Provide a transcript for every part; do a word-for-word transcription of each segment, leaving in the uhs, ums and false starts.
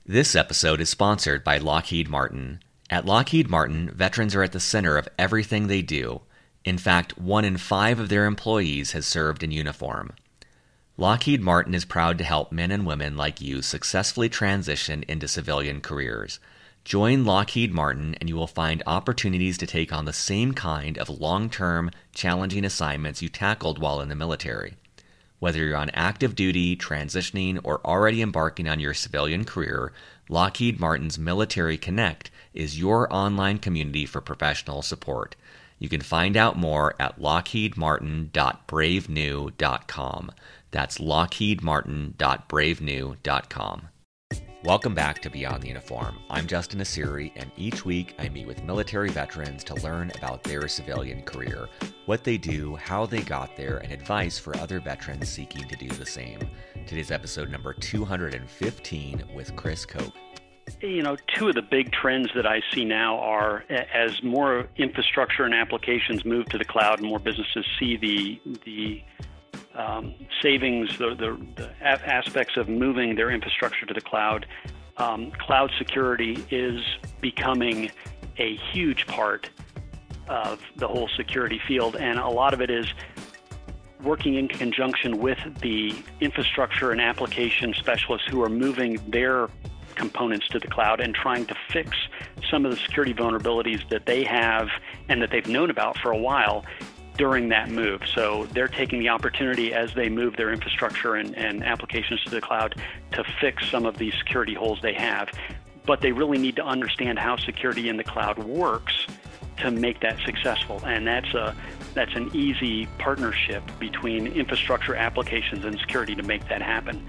This episode is sponsored by Lockheed Martin. At Lockheed Martin, veterans are at the center of everything they do. In fact, one in five of their employees has served in uniform. Lockheed Martin is proud to help men and women like you successfully transition into civilian careers. Join Lockheed Martin and you will find opportunities to take on the same kind of long-term, challenging assignments you tackled while in the military. Whether you're on active duty, transitioning, or already embarking on your civilian career, Lockheed Martin's Military Connect is your online community for professional support. You can find out more at lockheed martin dot brave new dot com. That's lockheed martin dot brave new dot com. Welcome back to Beyond the Uniform. I'm Justin Nassiri, and each week I meet with military veterans to learn about their civilian career, what they do, how they got there, and advice for other veterans seeking to do the same. Today's episode number two hundred fifteen with Chris Koch. You know, two of the big trends that I see now are as more infrastructure and applications move to the cloud and more businesses see the the Um, savings, the, the, the aspects of moving their infrastructure to the cloud. Um, cloud security is becoming a huge part of the whole security field, and a lot of it is working in conjunction with the infrastructure and application specialists who are moving their components to the cloud and trying to fix some of the security vulnerabilities that they have and that they've known about for a while during that move. So they're taking the opportunity as they move their infrastructure and, and applications to the cloud to fix some of these security holes they have. But they really need to understand how security in the cloud works to make that successful. And that's a that's an easy partnership between infrastructure, applications, and security to make that happen.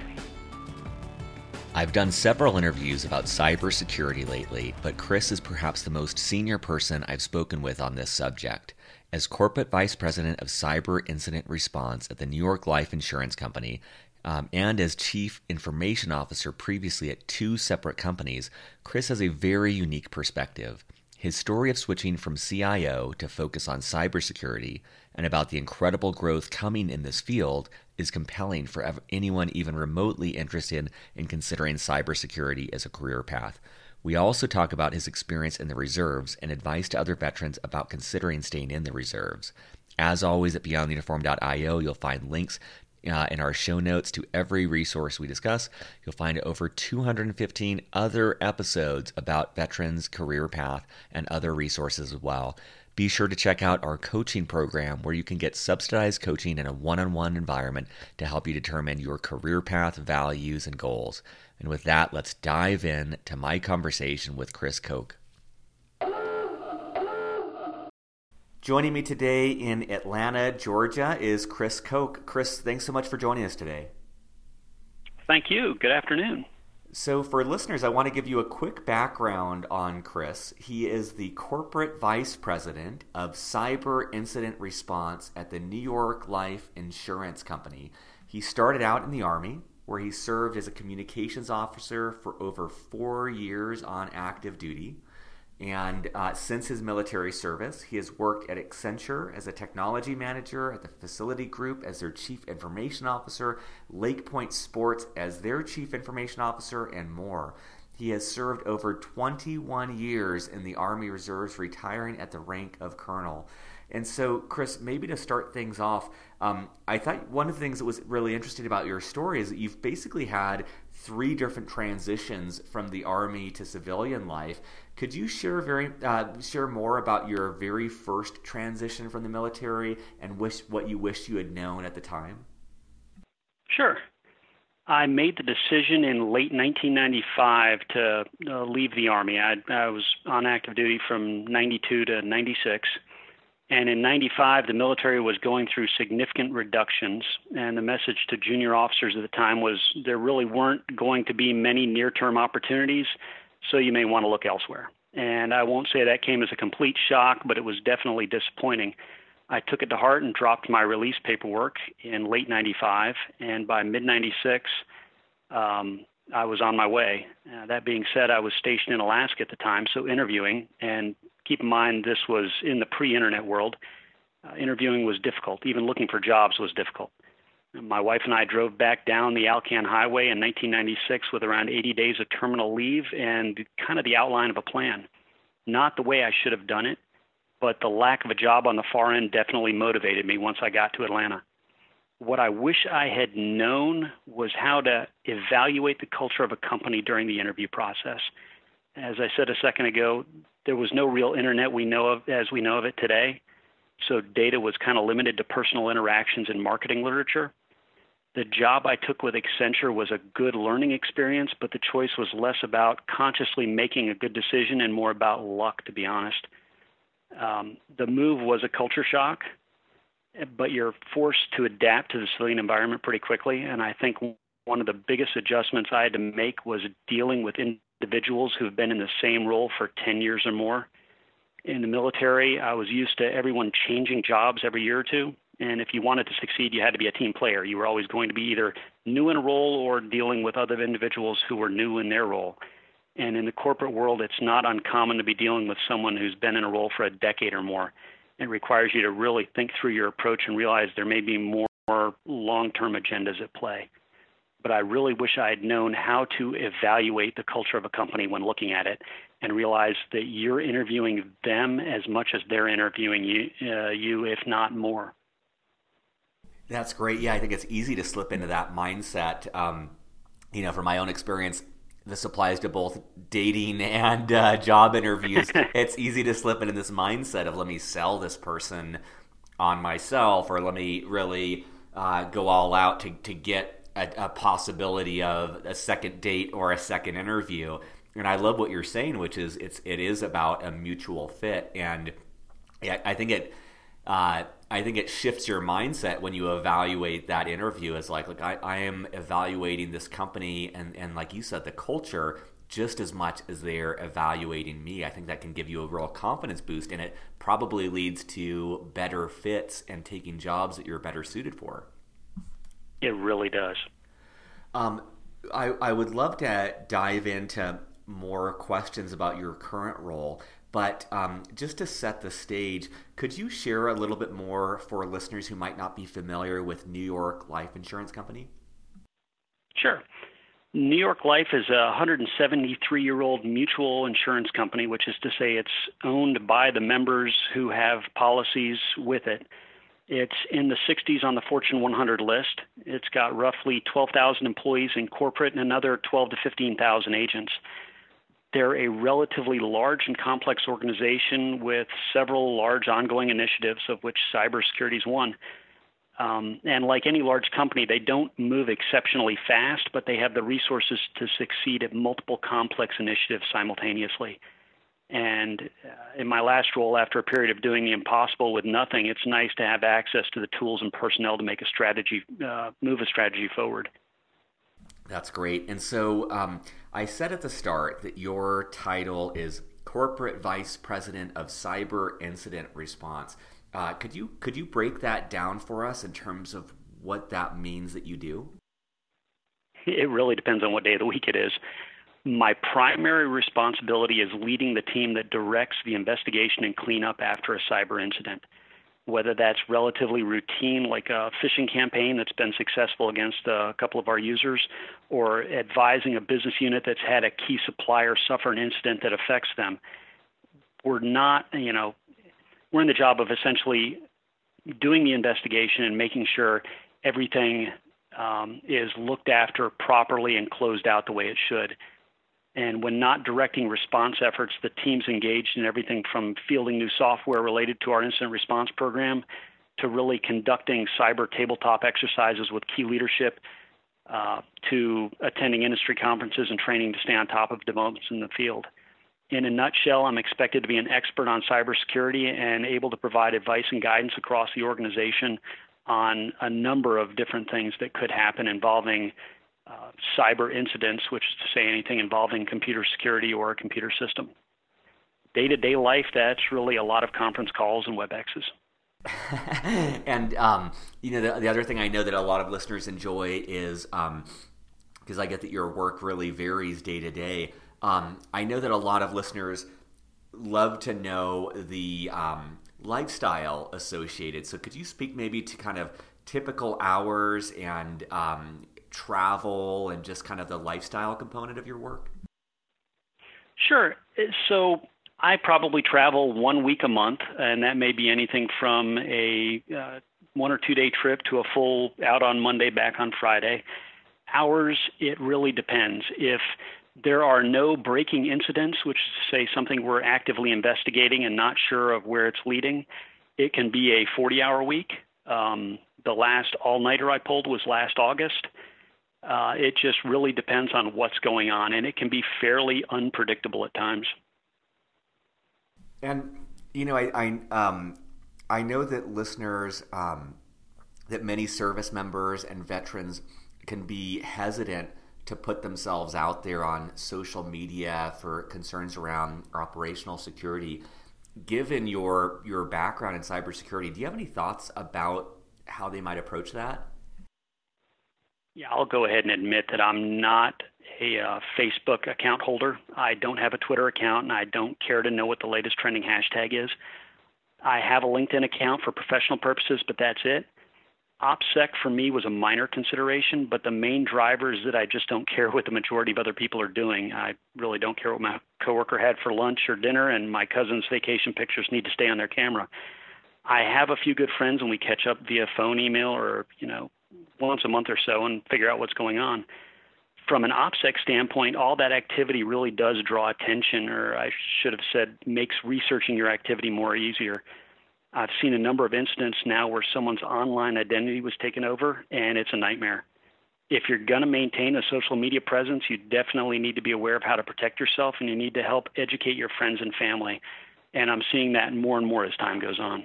I've done several interviews about cybersecurity lately, but Chris is perhaps the most senior person I've spoken with on this subject. As Corporate Vice President of Cyber Incident Response at the New York Life Insurance Company, um, and as Chief Information Officer previously at two separate companies, Chris has a very unique perspective. His story of switching from C I O to focus on cybersecurity and about the incredible growth coming in this field is compelling for anyone even remotely interested in considering cybersecurity as a career path. We also talk about his experience in the reserves and advice to other veterans about considering staying in the reserves. As always, at beyond the uniform dot io, you'll find links uh, in our show notes to every resource we discuss. You'll find over two hundred fifteen other episodes about veterans' career path and other resources as well. Be sure to check out our coaching program where you can get subsidized coaching in a one-on-one environment to help you determine your career path, values, and goals. And with that, let's dive in to my conversation with Chris Koch. Joining me today in Atlanta, Georgia is Chris Koch. Chris, thanks so much for joining us today. Thank you. Good afternoon. So for listeners, I want to give you a quick background on Chris. He is the Corporate Vice President of Cyber Incident Response at the New York Life Insurance Company. He started out in the Army, where he served as a communications officer for over four years on active duty. And uh, since his military service, he has worked at Accenture as a technology manager, at the Facility Group as their chief information officer, Lake Point Sports as their chief information officer, and more. He has served over twenty-one years in the Army Reserves, retiring at the rank of colonel. And so, Chris, maybe to start things off, um, I thought one of the things that was really interesting about your story is that you've basically had three different transitions from the Army to civilian life. Could you share very uh, share more about your very first transition from the military and wish what you wish you had known at the time? Sure. I made the decision in late nineteen ninety-five to uh, leave the Army. I, I was on active duty from ninety-two to ninety-six. And in ninety-five, the military was going through significant reductions, and the message to junior officers at the time was there really weren't going to be many near-term opportunities, so you may want to look elsewhere. And I won't say that came as a complete shock, but it was definitely disappointing. I took it to heart and dropped my release paperwork in late ninety-five, and by mid ninety-six, um, I was on my way. Uh, that being said, I was stationed in Alaska at the time, so interviewing, and keep in mind this was in the pre-internet world. Uh, interviewing was difficult. Even looking for jobs was difficult. My wife and I drove back down the Alcan Highway in nineteen ninety-six with around eighty days of terminal leave and kind of the outline of a plan. Not the way I should have done it, but the lack of a job on the far end definitely motivated me once I got to Atlanta. What I wish I had known was how to evaluate the culture of a company during the interview process. As I said a second ago, there was no real internet we know of as we know of it today, so data was kind of limited to personal interactions and marketing literature. The job I took with Accenture was a good learning experience, but the choice was less about consciously making a good decision and more about luck, to be honest. Um, the move was a culture shock, but you're forced to adapt to the civilian environment pretty quickly. And I think one of the biggest adjustments I had to make was dealing with individuals who have been in the same role for ten years or more. In the military, I was used to everyone changing jobs every year or two. And if you wanted to succeed, you had to be a team player. You were always going to be either new in a role or dealing with other individuals who were new in their role. And in the corporate world, it's not uncommon to be dealing with someone who's been in a role for a decade or more. It requires you to really think through your approach and realize there may be more long-term agendas at play. But I really wish I had known how to evaluate the culture of a company when looking at it and realize that you're interviewing them as much as they're interviewing you, uh, you if not more. That's great. Yeah, I think it's easy to slip into that mindset. Um, you know, from my own experience, this applies to both dating and uh, job interviews. It's easy to slip into this mindset of let me sell this person on myself, or let me really uh, go all out to, to get a, a possibility of a second date or a second interview. And I love what you're saying, which is it's it is about a mutual fit. And I, I think it uh, I think it shifts your mindset when you evaluate that interview as like, look, I, I am evaluating this company and, and like you said, the culture just as much as they're evaluating me. I think that can give you a real confidence boost, and it probably leads to better fits and taking jobs that you're better suited for. It really does. Um, I, I would love to dive into more questions about your current role. But um, just to set the stage, could you share a little bit more for listeners who might not be familiar with New York Life Insurance Company? Sure. New York Life is a one hundred seventy-three-year-old mutual insurance company, which is to say it's owned by the members who have policies with it. It's in the sixties on the Fortune one hundred list. It's got roughly twelve thousand employees in corporate and another twelve to fifteen thousand agents. They're a relatively large and complex organization with several large ongoing initiatives, of which cybersecurity is one. Um, and like any large company, they don't move exceptionally fast, but they have the resources to succeed at multiple complex initiatives simultaneously. And uh, in my last role, after a period of doing the impossible with nothing, it's nice to have access to the tools and personnel to make a strategy, uh, move a strategy forward. That's great. And so um, I said at the start that your title is Corporate Vice President of Cyber Incident Response. Uh, could you could you break that down for us in terms of what that means that you do? It really depends on what day of the week it is. My primary responsibility is leading the team that directs the investigation and cleanup after a cyber incident, whether that's relatively routine, like a phishing campaign that's been successful against a couple of our users, or advising a business unit that's had a key supplier suffer an incident that affects them. We're not, you know, we're in the job of essentially doing the investigation and making sure everything um, is looked after properly and closed out the way it should. And when not directing response efforts, the team's engaged in everything from fielding new software related to our incident response program to really conducting cyber tabletop exercises with key leadership uh, to attending industry conferences and training to stay on top of developments in the field. In a nutshell, I'm expected to be an expert on cybersecurity and able to provide advice and guidance across the organization on a number of different things that could happen involving Uh, cyber incidents, which is to say anything involving computer security or a computer system. Day-to-day life, that's really a lot of conference calls and WebExes. and, um, you know, the, the other thing I know that a lot of listeners enjoy is, um, because I get that your work really varies day to day, um, I know that a lot of listeners love to know the um, lifestyle associated. So could you speak maybe to kind of typical hours and um, travel and just kind of the lifestyle component of your work? Sure. So I probably travel one week a month, and that may be anything from a uh, one or two day trip to a full out on Monday, back on Friday. Hours, it really depends. If there are no breaking incidents, which is to say something we're actively investigating and not sure of where it's leading, it can be a forty-hour week. Um, the last all-nighter I pulled was last August. Uh, it just really depends on what's going on, and it can be fairly unpredictable at times. And, you know, I I, um, I know that listeners, um, that many service members and veterans can be hesitant to put themselves out there on social media for concerns around operational security. Given your your background in cybersecurity, do you have any thoughts about how they might approach that? Yeah, I'll go ahead and admit that I'm not a uh, Facebook account holder. I don't have a Twitter account, and I don't care to know what the latest trending hashtag is. I have a LinkedIn account for professional purposes, but that's it. OPSEC for me was a minor consideration, but the main driver is that I just don't care what the majority of other people are doing. I really don't care what my coworker had for lunch or dinner, and my cousin's vacation pictures need to stay on their camera. I have a few good friends, and we catch up via phone, email, or, you know, once a month or so and figure out what's going on. From an OPSEC standpoint, all that activity really does draw attention, or I should have said makes researching your activity more easier. I've seen a number of incidents now where someone's online identity was taken over, and it's a nightmare. If you're going to maintain a social media presence, you definitely need to be aware of how to protect yourself, and you need to help educate your friends and family. And I'm seeing that more and more as time goes on.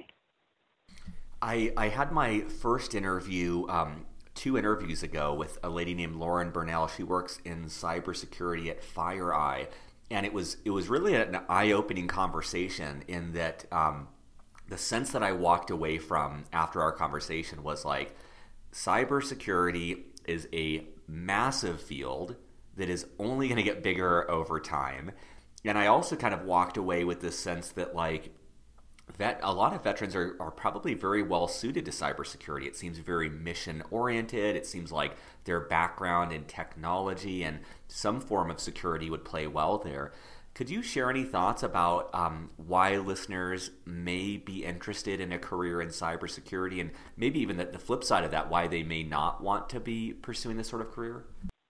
I, I had my first interview um, two interviews ago with a lady named Lauren Burnell. She works in cybersecurity at FireEye, and it was it was really an eye-opening conversation in that um, the sense that I walked away from after our conversation was like, cybersecurity is a massive field that is only going to get bigger over time. And I also kind of walked away with this sense that like vet, a lot of veterans are, are probably very well suited to cybersecurity. It seems very mission oriented. It seems like their background in technology and some form of security would play well there. Could you share any thoughts about um, why listeners may be interested in a career in cybersecurity, and maybe even the, the flip side of that, why they may not want to be pursuing this sort of career?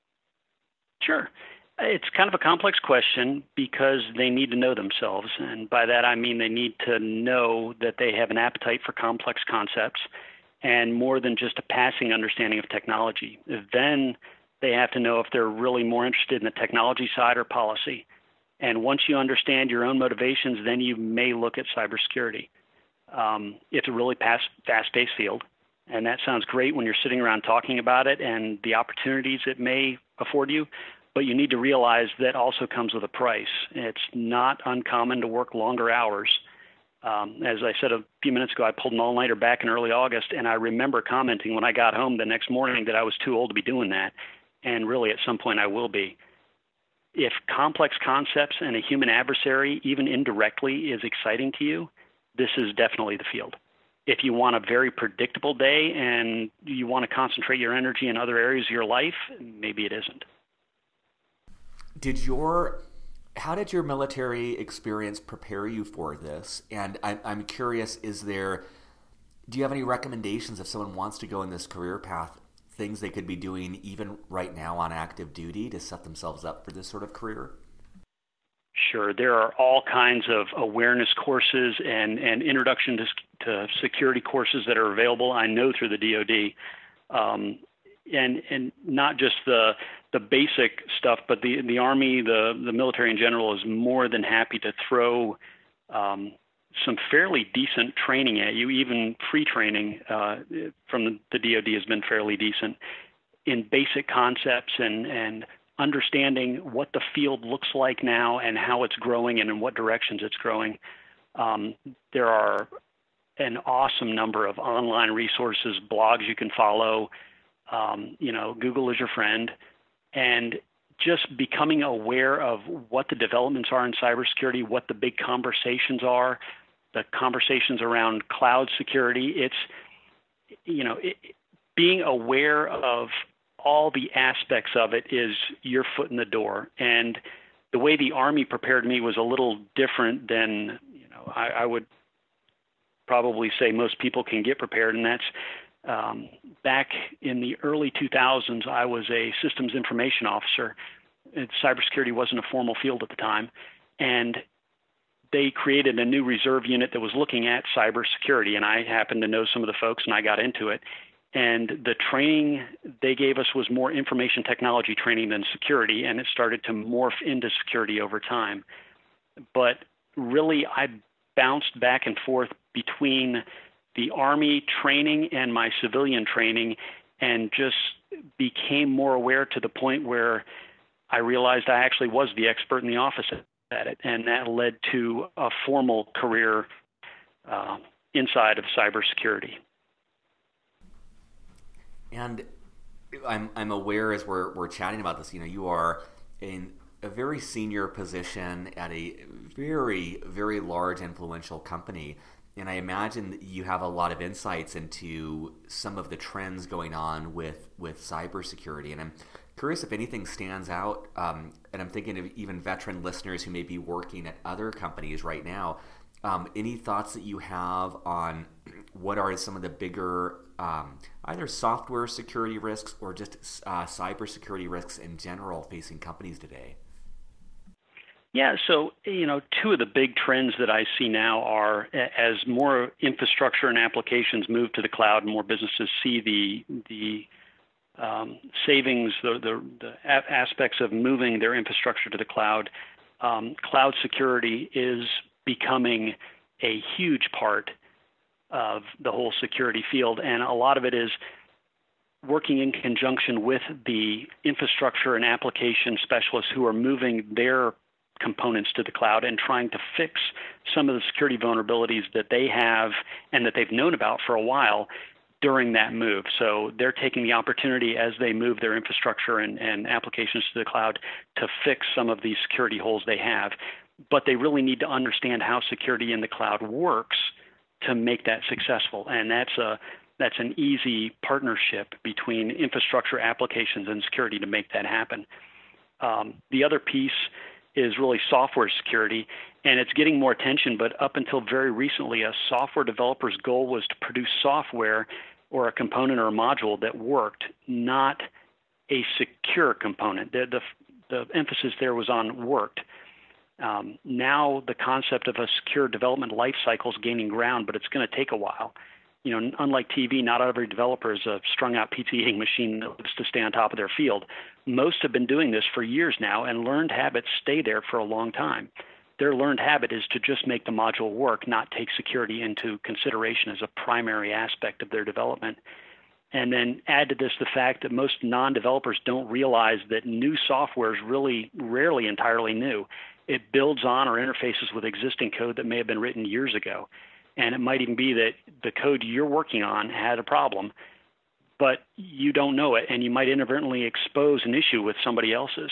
Sure. It's kind of a complex question because they need to know themselves. And by that, I mean they need to know that they have an appetite for complex concepts and more than just a passing understanding of technology. Then they have to know if they're really more interested in the technology side or policy. And once you understand your own motivations, then you may look at cybersecurity. Um, it's a really fast, fast-paced field, and that sounds great when you're sitting around talking about it and the opportunities it may afford you. But you need to realize that also comes with a price. It's not uncommon to work longer hours. Um, as I said a few minutes ago, I pulled an all-nighter back in early August, and I remember commenting when I got home the next morning that I was too old to be doing that, and really at some point I will be. If complex concepts and a human adversary, even indirectly, is exciting to you, this is definitely the field. If you want a very predictable day and you want to concentrate your energy in other areas of your life, maybe it isn't. Did your, how did your military experience prepare you for this? And I'm, I'm curious, is there, do you have any recommendations if someone wants to go in this career path, things they could be doing even right now on active duty to set themselves up for this sort of career? Sure. There are all kinds of awareness courses and, and introduction to, to security courses that are available, I know, through the D O D. Um, and and not just the the basic stuff, but the the Army, the the military in general, is more than happy to throw um, some fairly decent training at you. Even free training uh, from the, the D O D has been fairly decent in basic concepts and and understanding what the field looks like now and how it's growing and in what directions it's growing. Um, there are an awesome number of online resources, blogs you can follow. Um, you know, Google is your friend. And just becoming aware of what the developments are in cybersecurity, what the big conversations are, the conversations around cloud security. It's, you know, it, being aware of all the aspects of it is your foot in the door. And the way the Army prepared me was a little different than, you know, I, I would probably say most people can get prepared. And that's um, back in the early two thousands, I was a systems information officer. And cybersecurity wasn't a formal field at the time. And they created a new reserve unit that was looking at cybersecurity. And I happened to know some of the folks, and I got into it. And the training they gave us was more information technology training than security, and it started to morph into security over time. But really, I bounced back and forth between the Army training and my civilian training, and just became more aware to the point where I realized I actually was the expert in the office at it, and that led to a formal career uh, inside of cybersecurity. And I'm I'm aware as we're we're chatting about this, you know, you are in a very senior position at a very, very large, influential company. And I imagine that you have a lot of insights into some of the trends going on with, with cybersecurity. And I'm curious if anything stands out, um, and I'm thinking of even veteran listeners who may be working at other companies right now. Um, any thoughts that you have on what are some of the bigger um, either software security risks or just uh, cybersecurity risks in general facing companies today? Yeah, so, you know, two of the big trends that I see now are as more infrastructure and applications move to the cloud, and more businesses see the the um, savings, the, the, the a- aspects of moving their infrastructure to the cloud. Um, cloud security is becoming a huge part of the whole security field, and a lot of it is working in conjunction with the infrastructure and application specialists who are moving their components to the cloud and trying to fix some of the security vulnerabilities that they have and that they've known about for a while during that move. So they're taking the opportunity as they move their infrastructure and, and applications to the cloud to fix some of these security holes they have. But they really need to understand how security in the cloud works to make that successful. And that's a that's an easy partnership between infrastructure, applications, and security to make that happen. Um, the other piece is really software security, and it's getting more attention, but up until very recently, a software developer's goal was to produce software or a component or a module that worked, not a secure component. The, the, the emphasis there was on worked. Um, now the concept of a secure development life cycle is gaining ground, but it's going to take a while. You know, unlike T V, not every developer is a strung-out pizza eating machine that lives to stay on top of their field. Most have been doing this for years now, and learned habits stay there for a long time. Their learned habit is to just make the module work, not take security into consideration as a primary aspect of their development. And then add to this the fact that most non-developers don't realize that new software is really rarely entirely new. It builds on or interfaces with existing code that may have been written years ago. And it might even be that the code you're working on had a problem, but you don't know it, and you might inadvertently expose an issue with somebody else's.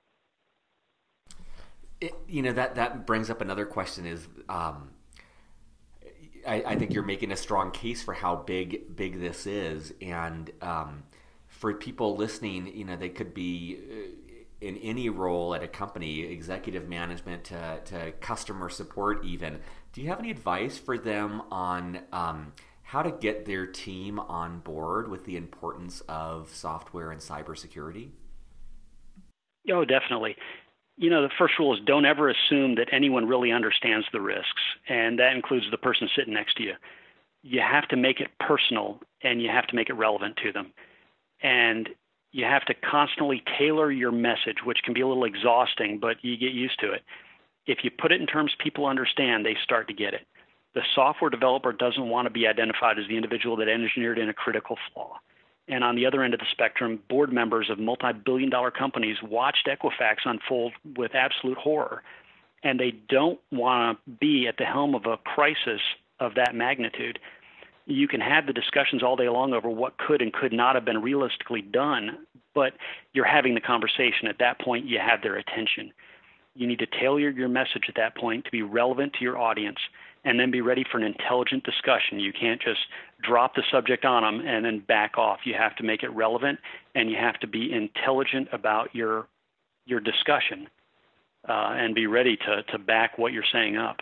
It, you know, that, that brings up another question is, um, I, I think you're making a strong case for how big big this is. And um, for people listening, you know, they could be in any role at a company, executive management to, to customer support even. Do you have any advice for them on um, how to get their team on board with the importance of software and cybersecurity? Oh, definitely. You know, the first rule is don't ever assume that anyone really understands the risks, and that includes the person sitting next to you. You have to make it personal, and you have to make it relevant to them. And you have to constantly tailor your message, which can be a little exhausting, but you get used to it. If you put it in terms people understand, they start to get it. The software developer doesn't want to be identified as the individual that engineered in a critical flaw. And on the other end of the spectrum, board members of multi-billion dollar companies watched Equifax unfold with absolute horror. And they don't want to be at the helm of a crisis of that magnitude. You can have the discussions all day long over what could and could not have been realistically done, but you're having the conversation. At that point, you have their attention. You need to tailor your message at that point to be relevant to your audience. and then be ready for an intelligent discussion. You can't just drop the subject on them and then back off. You have to make it relevant, and you have to be intelligent about your your discussion uh, and be ready to, to back what you're saying up.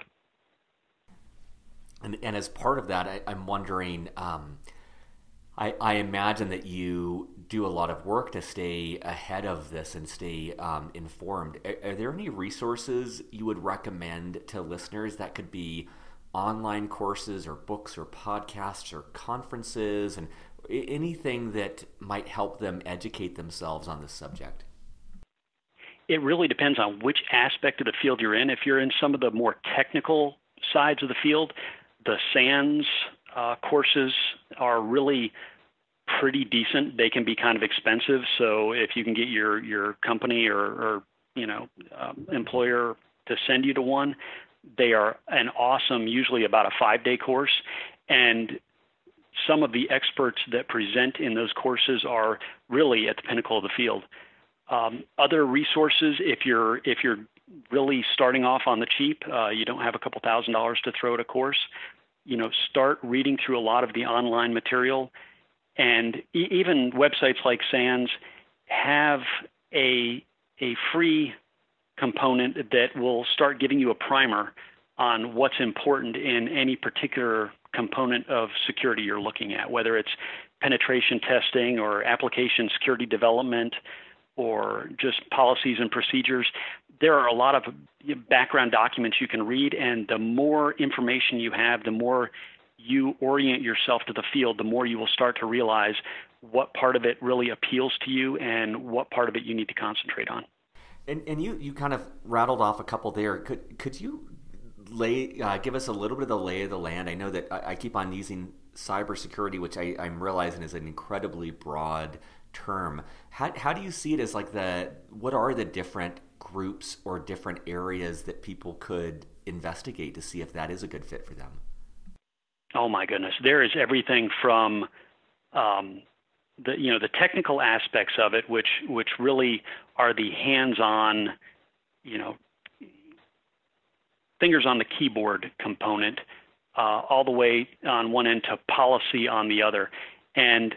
And, and as part of that, I, I'm wondering, um, I, I imagine that you do a lot of work to stay ahead of this and stay um, informed. Are, are there any resources you would recommend to listeners that could be online courses or books or podcasts or conferences and anything that might help them educate themselves on this subject? It really depends on which aspect of the field you're in. If you're in some of the more technical sides of the field, the SANS uh, courses are really pretty decent. They can be kind of expensive. So if you can get your, your company or, or you know, um, employer to send you to one, they are an awesome, usually about a five-day course. And some of the experts that present in those courses are really at the pinnacle of the field. Um, other resources, if you're if you're really starting off on the cheap, uh, you don't have a couple thousand dollars to throw at a course, you know, start reading through a lot of the online material. And e- even websites like SANS have a a free component that will start giving you a primer on what's important in any particular component of security you're looking at, whether it's penetration testing or application security development or just policies and procedures. There are a lot of background documents you can read, and the more information you have, the more you orient yourself to the field, the more you will start to realize what part of it really appeals to you and what part of it you need to concentrate on. And, and you, you kind of rattled off a couple there. Could could you lay uh, give us a little bit of the lay of the land? I know that I, I keep on using cybersecurity, which I, I'm realizing is an incredibly broad term. How how do you see it as like the what are the different groups or different areas that people could investigate to see if that is a good fit for them? Oh my goodness, there is everything from um, the you know the technical aspects of it, which which really are the hands-on, you know, fingers on the keyboard component, uh, all the way on one end to policy on the other, and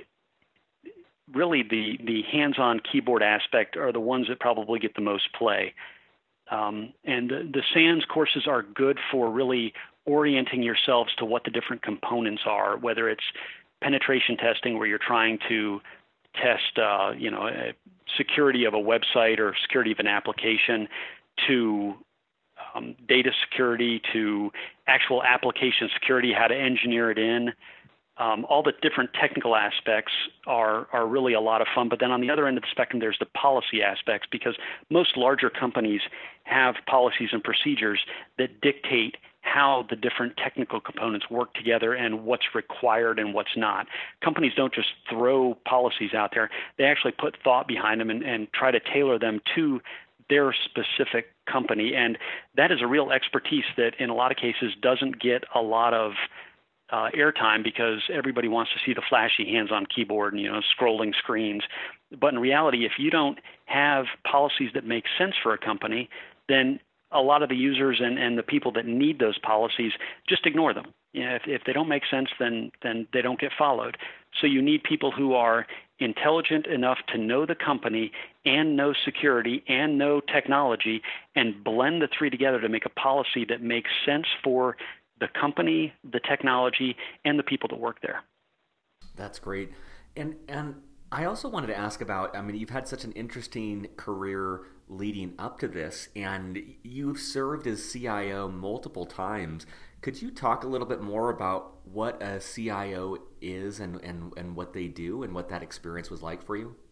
really the the hands-on keyboard aspect are the ones that probably get the most play. Um, and the, the SANS courses are good for really orienting yourselves to what the different components are, whether it's penetration testing where you're trying to test, uh, you know, security of a website or security of an application, to um, data security, to actual application security, how to engineer it in. Um, all the different technical aspects are are really a lot of fun. But then on the other end of the spectrum, there's the policy aspects, because most larger companies have policies and procedures that dictate how the different technical components work together and what's required and what's not. Companies don't just throw policies out there. They actually put thought behind them and, and try to tailor them to their specific company. And that is a real expertise that in a lot of cases doesn't get a lot of Uh, airtime, because everybody wants to see the flashy hands-on keyboard and, you know, scrolling screens. But in reality, if you don't have policies that make sense for a company, then a lot of the users and, and the people that need those policies just ignore them. You know, if, if they don't make sense, then then they don't get followed. So you need people who are intelligent enough to know the company and know security and know technology and blend the three together to make a policy that makes sense for the company, the technology, and the people that work there. That's great. And and I also wanted to ask about, I mean, you've had such an interesting career leading up to this, and you've served as C I O multiple times. Could you talk a little bit more about what a C I O is and, and, and what they do and what that experience was like for you?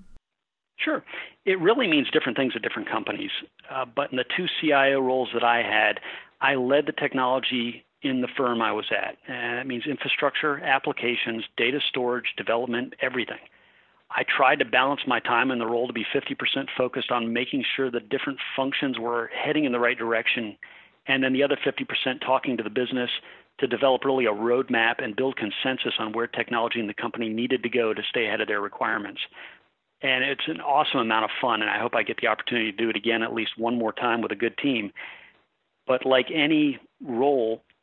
Sure. It really means different things at different companies. Uh, but in the two C I O roles that I had, I led the technology in the firm I was at. And that means infrastructure, applications, data storage, development, everything. I tried to balance my time in the role to be fifty percent focused on making sure that different functions were heading in the right direction, and then the other fifty percent talking to the business to develop really a roadmap and build consensus on where technology and the company needed to go to stay ahead of their requirements. And it's an awesome amount of fun, and I hope I get the opportunity to do it again at least one more time with a good team. But like any role,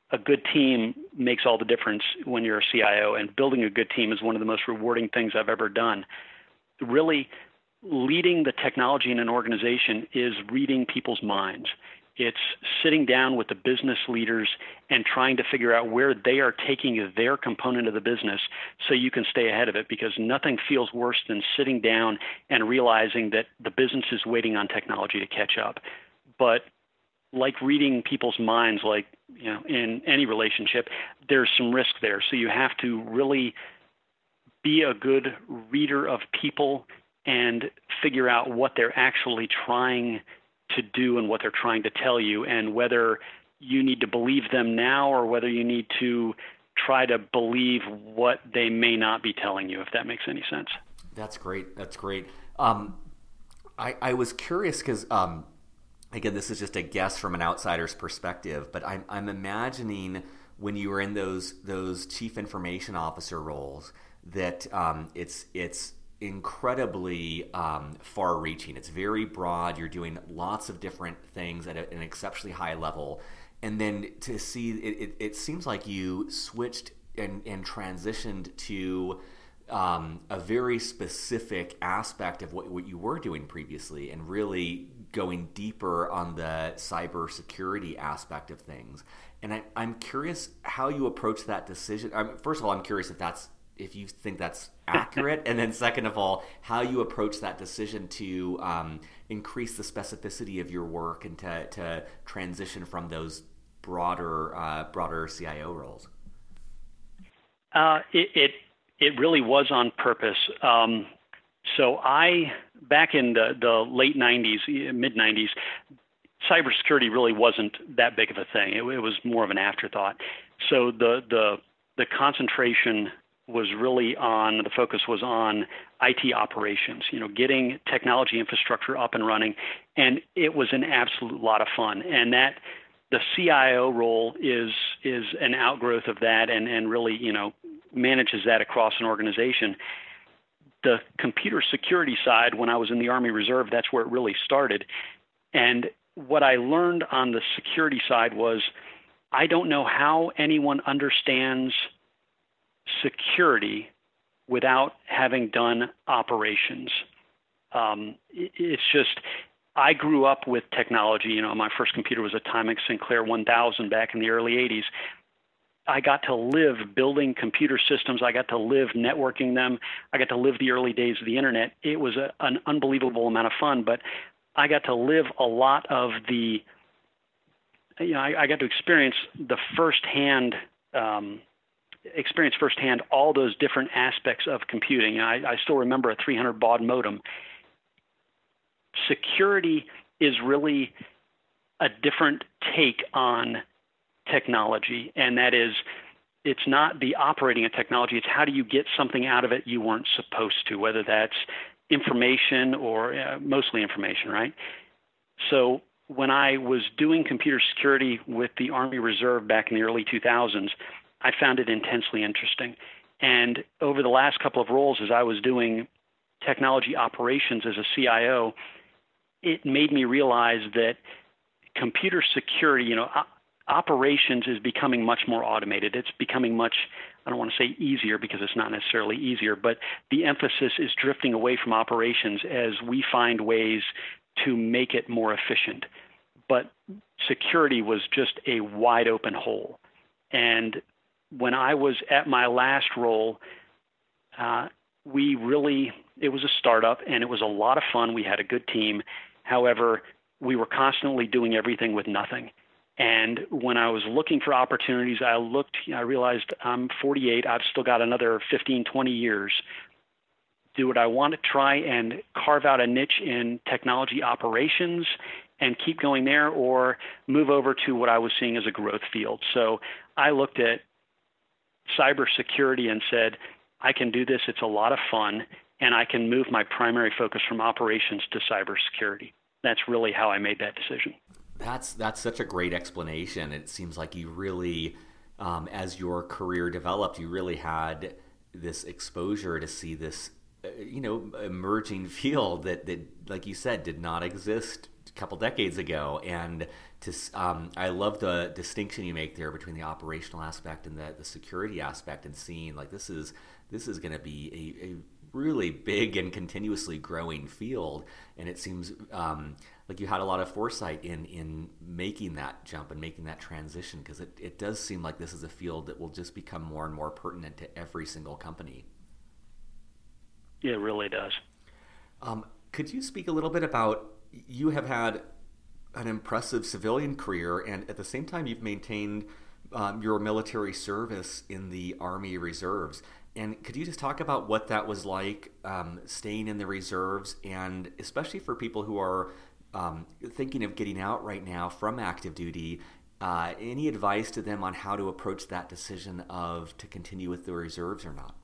a good team makes all the difference when you're a C I O, and building a good team is one of the most rewarding things I've ever done. Really, leading the technology in an organization is reading people's minds. It's sitting down with the business leaders and trying to figure out where they are taking their component of the business so you can stay ahead of it, because nothing feels worse than sitting down and realizing that the business is waiting on technology to catch up. But like reading people's minds, like, you know, in any relationship, there's some risk there. So you have to really be a good reader of people and figure out what they're actually trying to do and what they're trying to tell you, and whether you need to believe them now or whether you need to try to believe what they may not be telling you, if that makes any sense. That's great. That's great. Um, I, I was curious because, um, again, this is just a guess from an outsider's perspective, but I'm, I'm imagining when you were in those those chief information officer roles that um, it's it's incredibly um, far-reaching. It's very broad. You're doing lots of different things at a, an exceptionally high level. And then to see, it, it, it seems like you switched and, and transitioned to um, a very specific aspect of what, what you were doing previously, and really going deeper on the cybersecurity aspect of things. And I, I'm curious how you approach that decision. I'm, first of all, I'm curious if that's if you think that's accurate, and then second of all, how you approach that decision to um, increase the specificity of your work and to, to transition from those broader uh, broader C I O roles. Uh, it, it it really was on purpose. Um, so I, back in the, the late nineties, mid nineties, cybersecurity really wasn't that big of a thing. It, it was more of an afterthought. So the the the concentration was really on, the focus was on I T operations, you know, getting technology infrastructure up and running. And it was an absolute lot of fun. And that, the C I O role is is an outgrowth of that, and, and really, you know, manages that across an organization. The computer security side, when I was in the Army Reserve, that's where it really started. And what I learned on the security side was, I don't know how anyone understands security without having done operations. Um, it's just, I grew up with technology. You know, my first computer was a Timex Sinclair one thousand back in the early eighties. I got to live building computer systems. I got to live networking them. I got to live the early days of the internet. It was a, an unbelievable amount of fun, but I got to live a lot of the, you know, I, I got to experience the firsthand um, experience firsthand all those different aspects of computing. I, I still remember a three hundred baud modem. Security is really a different take on technology, and that is, it's not the operating of technology, it's how do you get something out of it you weren't supposed to, whether that's information or uh, mostly information, right? So when I was doing computer security with the Army Reserve back in the early two thousands, I found it intensely interesting. And over the last couple of roles, as I was doing technology operations as a C I O, it made me realize that computer security, you know, operations is becoming much more automated. It's becoming much, I don't want to say easier because it's not necessarily easier, but the emphasis is drifting away from operations as we find ways to make it more efficient. But security was just a wide open hole. And when I was at my last role, uh, we really, it was a startup and it was a lot of fun. We had a good team. However, we were constantly doing everything with nothing. And when I was looking for opportunities, I looked, I realized I'm forty-eight. I've still got another fifteen, twenty years. Do what I want to try and carve out a niche in technology operations and keep going there, or move over to what I was seeing as a growth field. So I looked at cybersecurity and said, I can do this. It's a lot of fun, and I can move my primary focus from operations to cybersecurity. That's really how I made that decision. That's that's such a great explanation. It seems like you really, um, as your career developed, you really had this exposure to see this, uh, you know, emerging field that, that, like you said, did not exist couple decades ago. And to, um, I love the distinction you make there between the operational aspect and the, the security aspect, and seeing like this is this is going to be a, a really big and continuously growing field. And it seems um, like you had a lot of foresight in in making that jump and making that transition, because it, it does seem like this is a field that will just become more and more pertinent to every single company. It really does. Um, could you speak a little bit about, you have had an impressive civilian career, and at the same time you've maintained um, your military service in the Army Reserves. And could you just talk about what that was like, um, staying in the reserves, and especially for people who are um, thinking of getting out right now from active duty, uh, any advice to them on how to approach that decision of to continue with the reserves or not?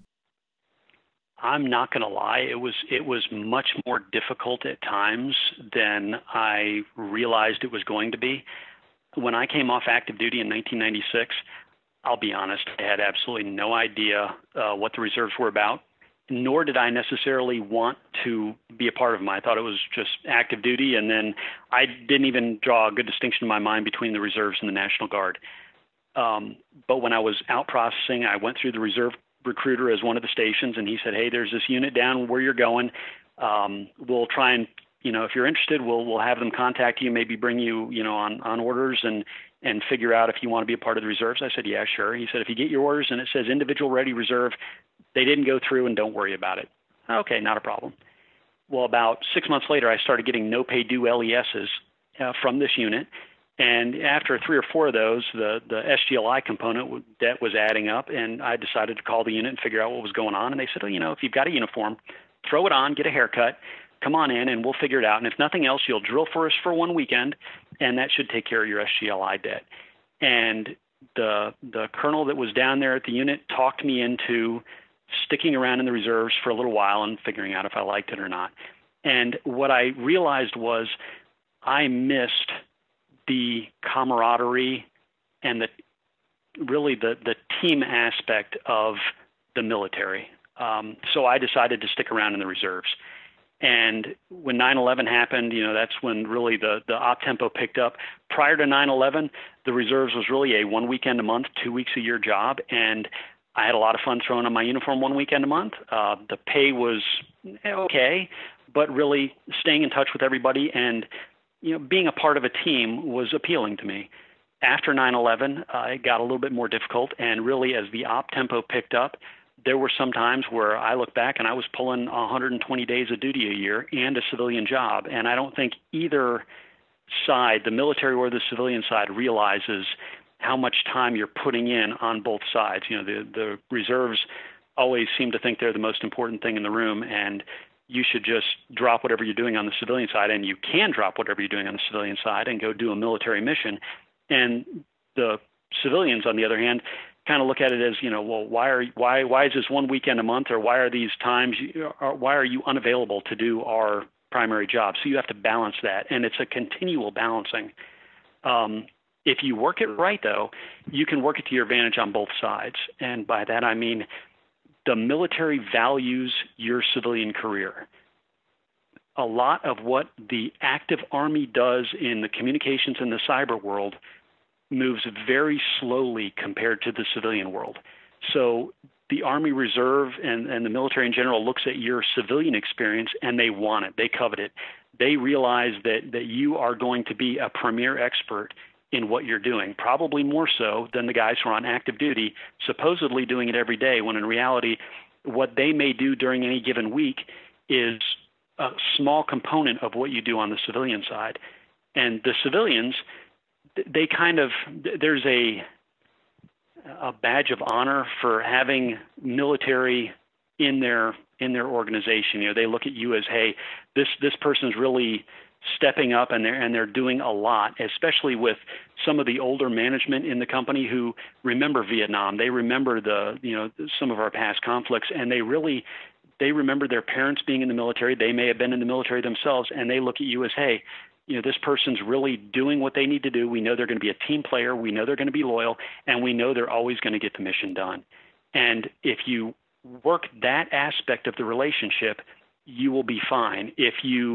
I'm not going to lie. It was it was much more difficult at times than I realized it was going to be. When I came off active duty in nineteen ninety-six, I'll be honest, I had absolutely no idea uh, what the reserves were about, nor did I necessarily want to be a part of them. I thought it was just active duty, and then I didn't even draw a good distinction in my mind between the reserves and the National Guard. Um, but when I was out processing, I went through the reserve recruiter as one of the stations, and he said, hey, there's this unit down where you're going. Um, we'll try and, you know, if you're interested, we'll we'll have them contact you, maybe bring you, you know, on, on orders and, and figure out if you want to be a part of the reserves. I said, yeah, sure. He said, if you get your orders and it says individual ready reserve, they didn't go through and don't worry about it. Okay, not a problem. Well, about six months later, I started getting no pay due L E S's uh, from this unit. And after three or four of those, the, the S G L I component debt was adding up, and I decided to call the unit and figure out what was going on. And they said, oh, you know, if you've got a uniform, throw it on, get a haircut, come on in, and we'll figure it out. And if nothing else, you'll drill for us for one weekend, and that should take care of your S G L I debt. And the the colonel that was down there at the unit talked me into sticking around in the reserves for a little while and figuring out if I liked it or not. And what I realized was I missed the camaraderie and the really the, the team aspect of the military. Um, so I decided to stick around in the reserves. And when nine eleven happened, you know, that's when really the, the op tempo picked up. Prior to nine eleven, the reserves was really a one weekend a month, two weeks a year job. And I had a lot of fun throwing on my uniform one weekend a month. Uh, the pay was okay, but really staying in touch with everybody and you know, being a part of a team was appealing to me. After nine eleven, uh, it got a little bit more difficult, and really as the op tempo picked up, there were some times where I look back and I was pulling one hundred twenty days of duty a year and a civilian job, and I don't think either side, the military or the civilian side, realizes how much time you're putting in on both sides. You know, the, the reserves always seem to think they're the most important thing in the room, and you should just drop whatever you're doing on the civilian side, and you can drop whatever you're doing on the civilian side and go do a military mission. And the civilians, on the other hand, kind of look at it as, you know, well, why are why why is this one weekend a month, or why are these times, or why are you unavailable to do our primary job? So you have to balance that, and it's a continual balancing. Um, if you work it right, though, you can work it to your advantage on both sides, and by that I mean the military values your civilian career. A lot of what the active Army does in the communications and the cyber world moves very slowly compared to the civilian world. So the Army Reserve and, and the military in general looks at your civilian experience and they want it, they covet it. They realize that, that you are going to be a premier expert in what you're doing, probably more so than the guys who are on active duty, supposedly doing it every day, when in reality, what they may do during any given week is a small component of what you do on the civilian side. And the civilians, they kind of, there's a, a badge of honor for having military in their, in their organization. You know, they look at you as, hey, this, this person's really stepping up, and they're and they're doing a lot, especially with some of the older management in the company who remember Vietnam. They remember the you know some of our past conflicts, and they really they remember their parents being in the military. They may have been in the military themselves, and they look at you as, hey, you know, this person's really doing what they need to do. We know they're going to be a team player. We know they're going to be loyal, and we know they're always going to get the mission done. And if you work that aspect of the relationship, you will be fine. If you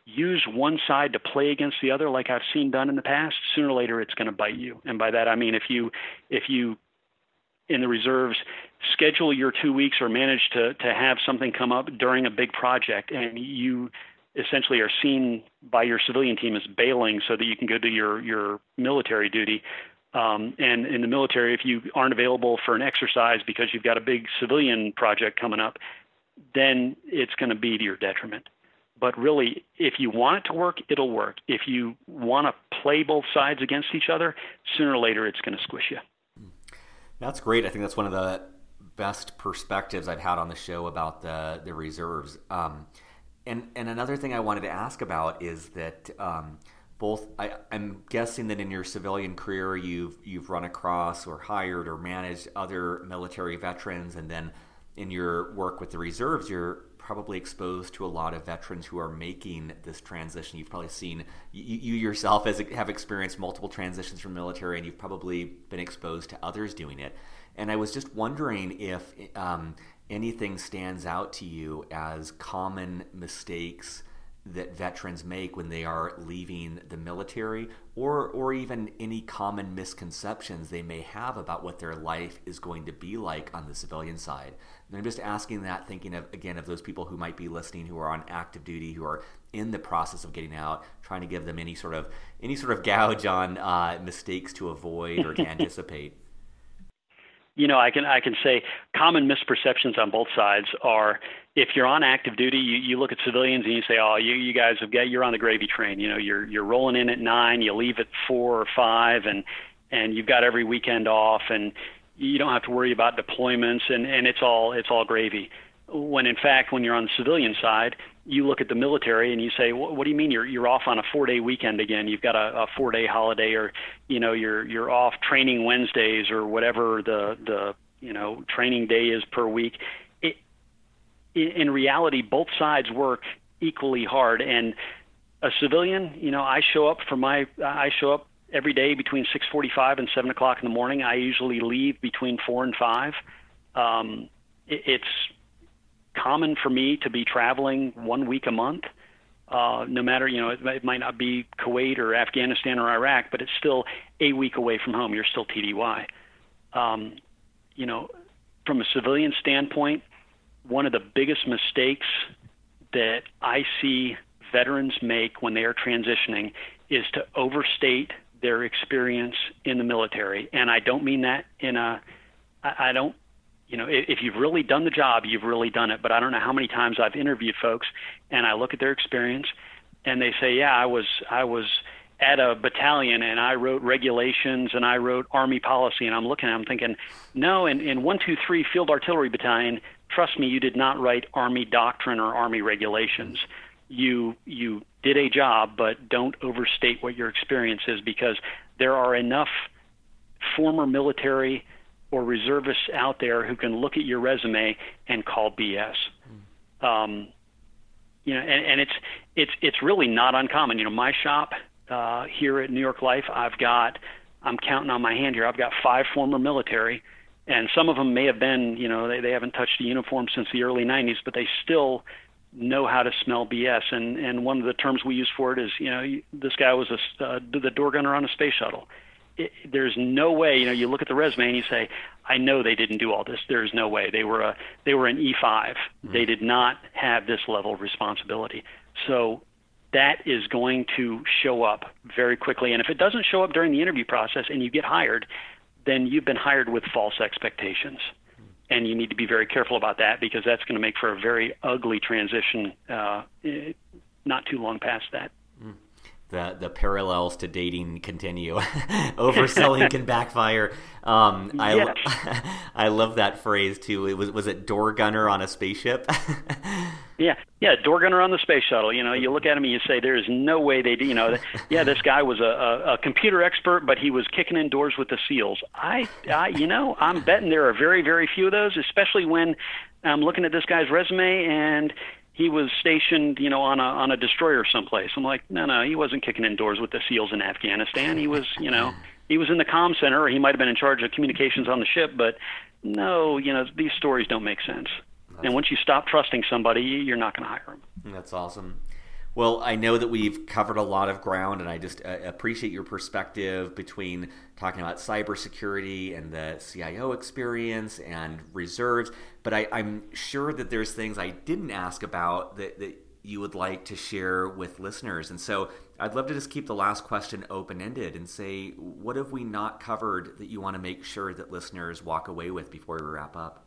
use one side to play against the other, like I've seen done in the past, sooner or later it's going to bite you. And by that I mean if you if you in the reserves schedule your two weeks or manage to to have something come up during a big project, and you essentially are seen by your civilian team as bailing so that you can go to your your military duty. Um, and in the military, if you aren't available for an exercise because you've got a big civilian project coming up, then it's going to be to your detriment. But really, if you want it to work, it'll work. If you want to play both sides against each other, sooner or later it's going to squish you. That's great. I think that's one of the best perspectives I've had on the show about the the reserves. Um, and and another thing I wanted to ask about is that um, both I, I'm guessing that in your civilian career you've you've run across or hired or managed other military veterans, and then in your work with the reserves, you're probably exposed to a lot of veterans who are making this transition. You've probably seen, you, you yourself as have experienced multiple transitions from military, and you've probably been exposed to others doing it. And I was just wondering if um, anything stands out to you as common mistakes that veterans make when they are leaving the military, or or even any common misconceptions they may have about what their life is going to be like on the civilian side. And I'm just asking that, thinking of, again, of those people who might be listening, who are on active duty, who are in the process of getting out, trying to give them any sort of any sort of gouge on uh, mistakes to avoid or to anticipate. You know, I can I can say common misperceptions on both sides are, if you're on active duty, you, you look at civilians and you say, oh, you, you guys have got, you're on the gravy train. You know, you're you're rolling in at nine, you leave at four or five, and and you've got every weekend off, and you don't have to worry about deployments, and, and it's all it's all gravy. When in fact, when you're on the civilian side, you look at the military and you say, what, what do you mean you're you're off on a four-day weekend again? You've got a, a four-day holiday, or you know you're you're off training Wednesdays or whatever the the you know training day is per week. It, in reality, both sides work equally hard. And a civilian, you know, I show up for my I show up every day between six forty-five and seven o'clock in the morning. I usually leave between four and five. Um, it, it's common for me to be traveling one week a month, uh, no matter, you know, it, it might not be Kuwait or Afghanistan or Iraq, but it's still a week away from home. You're still T D Y. Um, you know, from a civilian standpoint, one of the biggest mistakes that I see veterans make when they are transitioning is to overstate their experience in the military. And I don't mean that in a, I, I don't, You know, if you've really done the job, you've really done it. But I don't know how many times I've interviewed folks, and I look at their experience, and they say, "Yeah, I was I was at a battalion, and I wrote regulations, and I wrote Army policy." And I'm looking at them thinking, "No, in in one two three Field Artillery Battalion, trust me, you did not write Army doctrine or Army regulations. You you did a job, but don't overstate what your experience is, because there are enough former military or reservists out there who can look at your resume and call B S. Mm. Um, you know, and, and it's it's it's really not uncommon. You know, my shop uh, here at New York Life, I've got, I'm counting on my hand here, I've got five former military, and some of them may have been, you know, they, they haven't touched a uniform since the early nineties, but they still know how to smell B S. And and one of the terms we use for it is, you know, this guy was a uh, the door gunner on a space shuttle. It, there's no way, you know, you look at the resume and you say, I know they didn't do all this. There's no way. They were a, they were an E five. Mm-hmm. They did not have this level of responsibility. So that is going to show up very quickly. And if it doesn't show up during the interview process and you get hired, then you've been hired with false expectations. Mm-hmm. And you need to be very careful about that, because that's going to make for a very ugly transition uh, not too long past that. Mm. The the parallels to dating continue. Overselling can backfire. Um, I yes. I love that phrase too. It was was it door gunner on a spaceship? yeah, yeah, door gunner on the space shuttle. You know, you look at him and you say, "There is no way they do." You know, yeah, this guy was a, a, a computer expert, but he was kicking in doors with the SEALs. I, I, you know, I'm betting there are very very few of those, especially when I'm looking at this guy's resume and he was stationed, you know, on a on a destroyer someplace. I'm like, no, no, he wasn't kicking in doors with the SEALs in Afghanistan. He was, you know, he was in the comm center, or he might have been in charge of communications on the ship. But no, you know, these stories don't make sense. That's, and once you stop trusting somebody, you're not going to hire them. That's awesome. Well, I know that we've covered a lot of ground, and I just uh, appreciate your perspective between talking about cybersecurity and the C I O experience and reserves. But I, I'm sure that there's things I didn't ask about that, that you would like to share with listeners. And so I'd love to just keep the last question open-ended and say, what have we not covered that you want to make sure that listeners walk away with before we wrap up?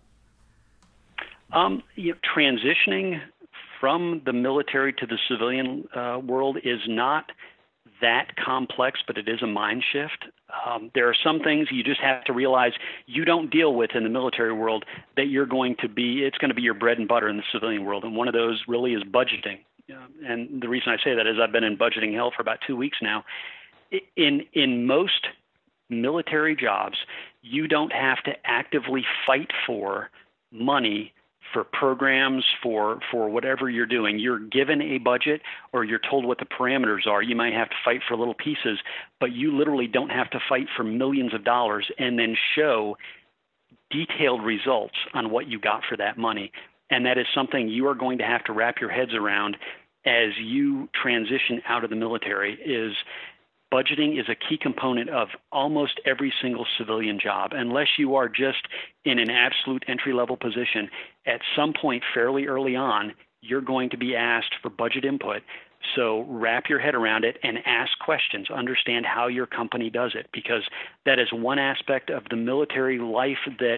Um, you know, transitioning from the military to the civilian uh, world is not that complex, but it is a mind shift. Um, there are some things you just have to realize you don't deal with in the military world that you're going to be, it's going to be your bread and butter in the civilian world. And one of those really is budgeting. Uh, and the reason I say that is I've been in budgeting hell for about two weeks now. In, in most military jobs, you don't have to actively fight for money for programs, for, for whatever you're doing. You're given a budget or you're told what the parameters are. You might have to fight for little pieces, but you literally don't have to fight for millions of dollars and then show detailed results on what you got for that money. And that is something you are going to have to wrap your heads around as you transition out of the military. Is budgeting is a key component of almost every single civilian job. Unless you are just in an absolute entry-level position, at some point fairly early on, you're going to be asked for budget input. So wrap your head around it and ask questions. Understand how your company does it, because that is one aspect of the military life that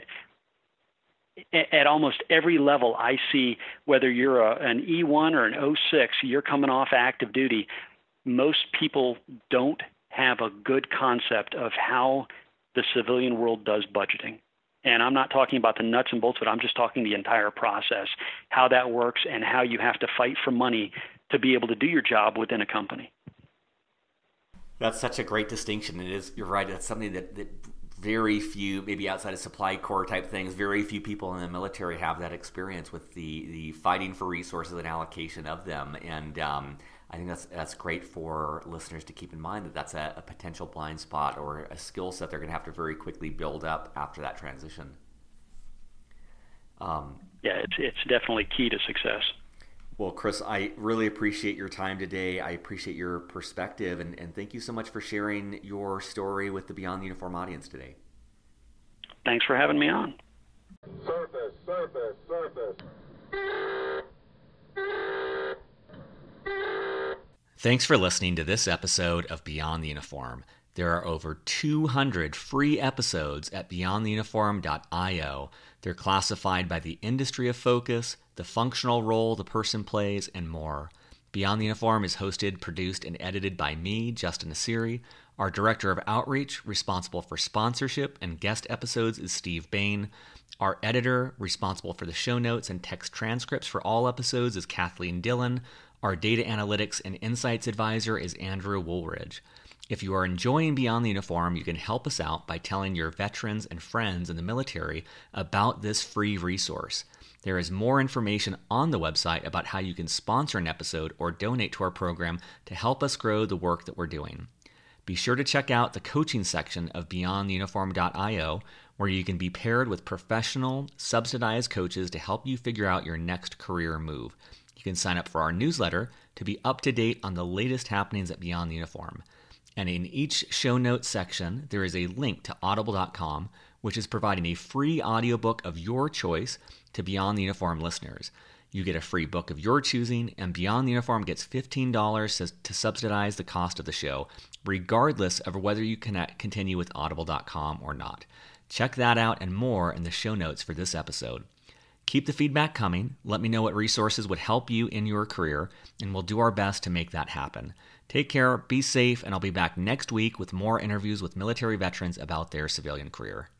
at almost every level I see, whether you're a, an E one or an O six, you're coming off active duty, most people don't have a good concept of how the civilian world does budgeting. And I'm not talking about the nuts and bolts, but I'm just talking the entire process, how that works and how you have to fight for money to be able to do your job within a company. That's such a great distinction. It is, you're right, that's something that, that very few, maybe outside of supply corps type things, very few people in the military have that experience with the, the fighting for resources and allocation of them. And um, I think that's that's great for listeners to keep in mind, that that's a, a potential blind spot or a skill set they're going to have to very quickly build up after that transition. Um, yeah, it's it's definitely key to success. Well, Chris, I really appreciate your time today. I appreciate your perspective, and, and thank you so much for sharing your story with the Beyond the Uniform audience today. Thanks for having me on. Surface, surface, surface. Thanks for listening to this episode of Beyond the Uniform. There are over two hundred free episodes at beyond the uniform dot io. They're classified by the industry of focus, the functional role the person plays, and more. Beyond the Uniform is hosted, produced, and edited by me, Justin Asiri. Our Director of Outreach, responsible for sponsorship and guest episodes, is Steve Bain. Our editor, responsible for the show notes and text transcripts for all episodes, is Kathleen Dillon. Our data analytics and insights advisor is Andrew Woolridge. If you are enjoying Beyond the Uniform, you can help us out by telling your veterans and friends in the military about this free resource. There is more information on the website about how you can sponsor an episode or donate to our program to help us grow the work that we're doing. Be sure to check out the coaching section of beyond the uniform dot io, where you can be paired with professional, subsidized coaches to help you figure out your next career move. You can sign up for our newsletter to be up to date on the latest happenings at Beyond the Uniform. And in each show notes section, there is a link to audible dot com, which is providing a free audiobook of your choice to Beyond the Uniform listeners. You get a free book of your choosing, and Beyond the Uniform gets fifteen dollars to, to subsidize the cost of the show, regardless of whether you connect, continue with audible dot com or not. Check that out and more in the show notes for this episode. Keep the feedback coming. Let me know what resources would help you in your career, and we'll do our best to make that happen. Take care, be safe, and I'll be back next week with more interviews with military veterans about their civilian career.